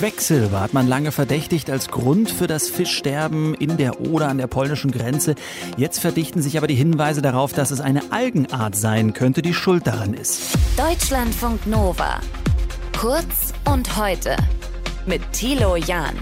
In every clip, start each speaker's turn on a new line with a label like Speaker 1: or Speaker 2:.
Speaker 1: Quecksilber hat man lange verdächtigt als Grund für das Fischsterben in der Oder an der polnischen Grenze. Jetzt verdichten sich aber die Hinweise darauf, dass es eine Algenart sein könnte, die schuld daran ist.
Speaker 2: Deutschlandfunk Nova. Kurz und heute mit Thilo Jahn.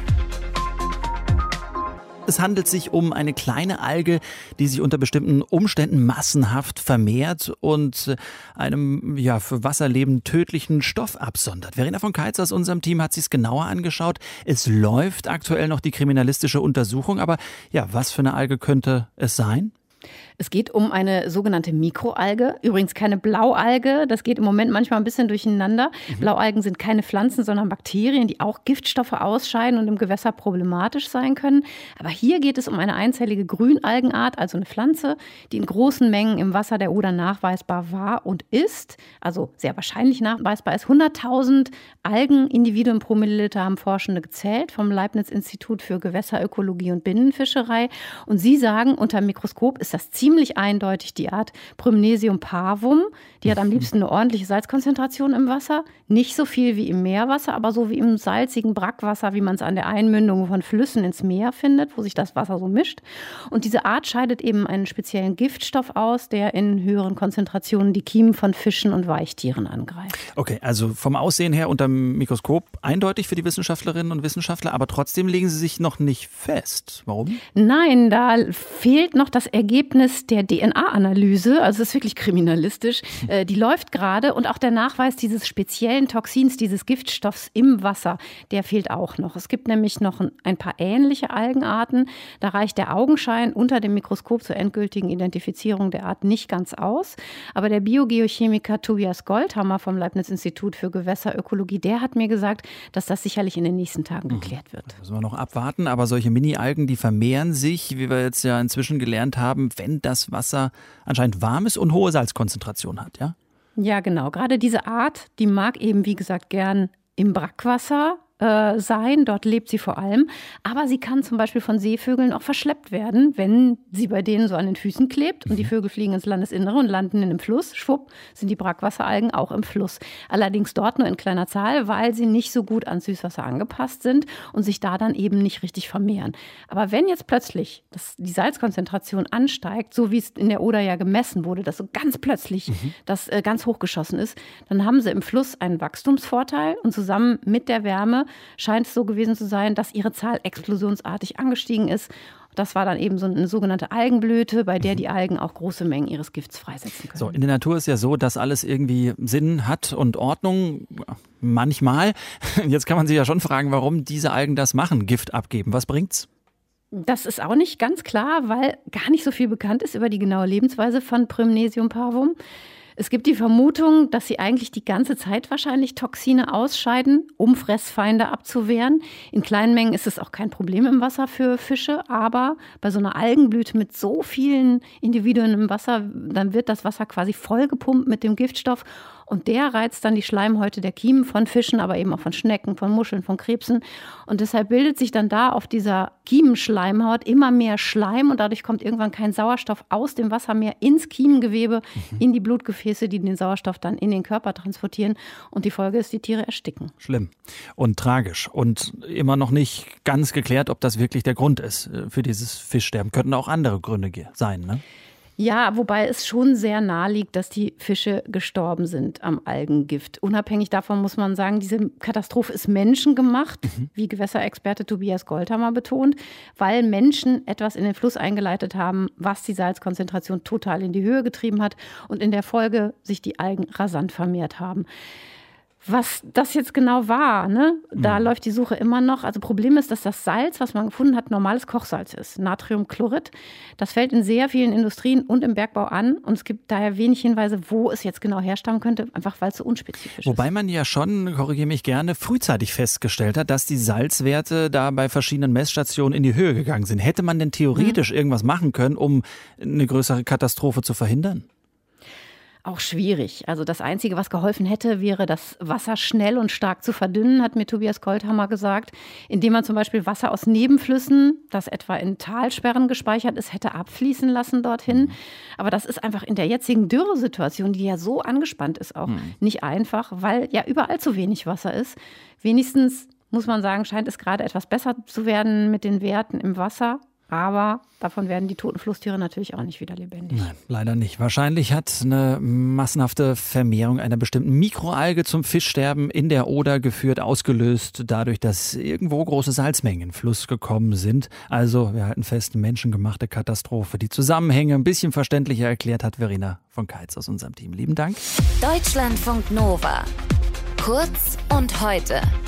Speaker 1: Es handelt sich um eine kleine Alge, die sich unter bestimmten Umständen massenhaft vermehrt und einem für Wasserleben tödlichen Stoff absondert. Verena von Keitz aus unserem Team hat sich es genauer angeschaut. Es läuft aktuell noch die kriminalistische Untersuchung, aber was für eine Alge könnte es sein?
Speaker 3: Es geht um eine sogenannte Mikroalge, übrigens keine Blaualge, das geht im Moment manchmal ein bisschen durcheinander. Blaualgen sind keine Pflanzen, sondern Bakterien, die auch Giftstoffe ausscheiden und im Gewässer problematisch sein können. Aber hier geht es um eine einzellige Grünalgenart, also eine Pflanze, die in großen Mengen im Wasser der Oder nachweisbar war und ist, also sehr wahrscheinlich nachweisbar ist. 100.000 Algenindividuen pro Milliliter haben Forschende gezählt vom Leibniz-Institut für Gewässerökologie und Binnenfischerei. Und sie sagen, unter dem Mikroskop ist das ziemlich eindeutig die Art Prymnesium parvum. Die hat am liebsten eine ordentliche Salzkonzentration im Wasser. Nicht so viel wie im Meerwasser, aber so wie im salzigen Brackwasser, wie man es an der Einmündung von Flüssen ins Meer findet, wo sich das Wasser so mischt. Und diese Art scheidet eben einen speziellen Giftstoff aus, der in höheren Konzentrationen die Kiemen von Fischen und Weichtieren angreift.
Speaker 1: Okay, also vom Aussehen her unter dem Mikroskop eindeutig für die Wissenschaftlerinnen und Wissenschaftler, aber trotzdem legen sie sich noch nicht fest. Warum?
Speaker 3: Nein, da fehlt noch das Ergebnis der DNA-Analyse, also es ist wirklich kriminalistisch, die läuft gerade und auch der Nachweis dieses speziellen Toxins, dieses Giftstoffs im Wasser, der fehlt auch noch. Es gibt nämlich noch ein paar ähnliche Algenarten, da reicht der Augenschein unter dem Mikroskop zur endgültigen Identifizierung der Art nicht ganz aus, aber der Biogeochemiker Tobias Goldhammer vom Leibniz-Institut für Gewässerökologie, der hat mir gesagt, dass das sicherlich in den nächsten Tagen geklärt wird.
Speaker 1: Das müssen wir noch abwarten, aber solche Mini-Algen, die vermehren sich, wie wir jetzt ja inzwischen gelernt haben, wenn das Wasser anscheinend warm ist und hohe Salzkonzentration hat, ja?
Speaker 3: Ja, genau. Gerade diese Art, die mag eben, wie gesagt, gern im Brackwasser sein. Dort lebt sie vor allem. Aber sie kann zum Beispiel von Seevögeln auch verschleppt werden, wenn sie bei denen so an den Füßen klebt. Und die Vögel fliegen ins Landesinnere und landen in einem Fluss. Schwupp, sind die Brackwasseralgen auch im Fluss. Allerdings dort nur in kleiner Zahl, weil sie nicht so gut ans Süßwasser angepasst sind und sich da dann eben nicht richtig vermehren. Aber wenn jetzt plötzlich die Salzkonzentration ansteigt, so wie es in der Oder ja gemessen wurde, dass so ganz plötzlich das ganz hochgeschossen ist, dann haben sie im Fluss einen Wachstumsvorteil und zusammen mit der Wärme scheint es so gewesen zu sein, dass ihre Zahl explosionsartig angestiegen ist. Das war dann eben so eine sogenannte Algenblüte, bei der die Algen auch große Mengen ihres Gifts freisetzen können.
Speaker 1: So, in der Natur ist ja so, dass alles irgendwie Sinn hat und Ordnung. Manchmal. Jetzt kann man sich ja schon fragen, warum diese Algen das machen, Gift abgeben. Was bringt's?
Speaker 3: Das ist auch nicht ganz klar, weil gar nicht so viel bekannt ist über die genaue Lebensweise von Prymnesium parvum. Es gibt die Vermutung, dass sie eigentlich die ganze Zeit wahrscheinlich Toxine ausscheiden, um Fressfeinde abzuwehren. In kleinen Mengen ist es auch kein Problem im Wasser für Fische, aber bei so einer Algenblüte mit so vielen Individuen im Wasser, dann wird das Wasser quasi vollgepumpt mit dem Giftstoff. Und der reizt dann die Schleimhäute der Kiemen von Fischen, aber eben auch von Schnecken, von Muscheln, von Krebsen. Und deshalb bildet sich dann da auf dieser Kiemenschleimhaut immer mehr Schleim und dadurch kommt irgendwann kein Sauerstoff aus dem Wasser mehr ins Kiemengewebe, in die Blutgefäße, die den Sauerstoff dann in den Körper transportieren. Und die Folge ist, die Tiere ersticken.
Speaker 1: Schlimm und tragisch und immer noch nicht ganz geklärt, ob das wirklich der Grund ist für dieses Fischsterben. Könnten auch andere Gründe sein, ne?
Speaker 3: Ja, wobei es schon sehr nahe liegt, dass die Fische gestorben sind am Algengift. Unabhängig davon muss man sagen, diese Katastrophe ist menschengemacht, wie Gewässerexperte Tobias Goldhammer betont, weil Menschen etwas in den Fluss eingeleitet haben, was die Salzkonzentration total in die Höhe getrieben hat und in der Folge sich die Algen rasant vermehrt haben. Was das jetzt genau war, ne? Da läuft die Suche immer noch. Also Problem ist, dass das Salz, was man gefunden hat, normales Kochsalz ist, Natriumchlorid. Das fällt in sehr vielen Industrien und im Bergbau an und es gibt daher wenig Hinweise, wo es jetzt genau herstammen könnte, einfach weil es so unspezifisch ist.
Speaker 1: Wobei man ja schon, korrigiere mich gerne, frühzeitig festgestellt hat, dass die Salzwerte da bei verschiedenen Messstationen in die Höhe gegangen sind. Hätte man denn theoretisch irgendwas machen können, um eine größere Katastrophe zu verhindern?
Speaker 3: Auch schwierig. Also das Einzige, was geholfen hätte, wäre das Wasser schnell und stark zu verdünnen, hat mir Tobias Goldhammer gesagt, indem man zum Beispiel Wasser aus Nebenflüssen, das etwa in Talsperren gespeichert ist, hätte abfließen lassen dorthin. Aber das ist einfach in der jetzigen Dürresituation, die ja so angespannt ist, auch nicht einfach, weil ja überall zu wenig Wasser ist. Wenigstens muss man sagen, scheint es gerade etwas besser zu werden mit den Werten im Wasser. Aber davon werden die toten Flusstiere natürlich auch nicht wieder lebendig.
Speaker 1: Nein, leider nicht. Wahrscheinlich hat eine massenhafte Vermehrung einer bestimmten Mikroalge zum Fischsterben in der Oder geführt, ausgelöst dadurch, dass irgendwo große Salzmengen in den Fluss gekommen sind. Also wir halten fest, menschengemachte Katastrophe. Die Zusammenhänge ein bisschen verständlicher erklärt hat Verena von Keitz aus unserem Team. Lieben Dank.
Speaker 2: Deutschlandfunk Nova. Kurz und heute.